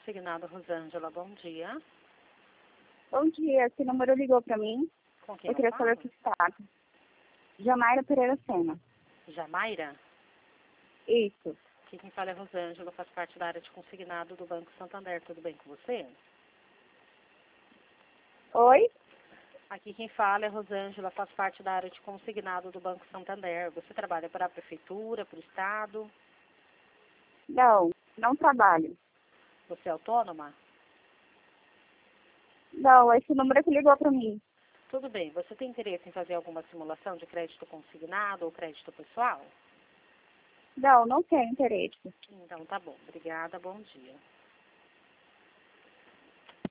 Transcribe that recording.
consignado, Rosângela. Bom dia. Bom dia, esse número ligou para mim. Com quem Eu queria saber o que está. Jamaira Pereira Sena. Jamaira? Isso. Aqui quem fala é Rosângela, faz parte da área de consignado do Banco Santander. Tudo bem com você? Oi? Aqui quem fala é Rosângela, faz parte da área de consignado do Banco Santander. Você trabalha para a Prefeitura, para o Estado? Não, não trabalho. Você é autônoma? Não, esse número que ligou para mim. Tudo bem. Você tem interesse em fazer alguma simulação de crédito consignado ou crédito pessoal? Não, não tenho interesse. Então tá bom. Obrigada, bom dia.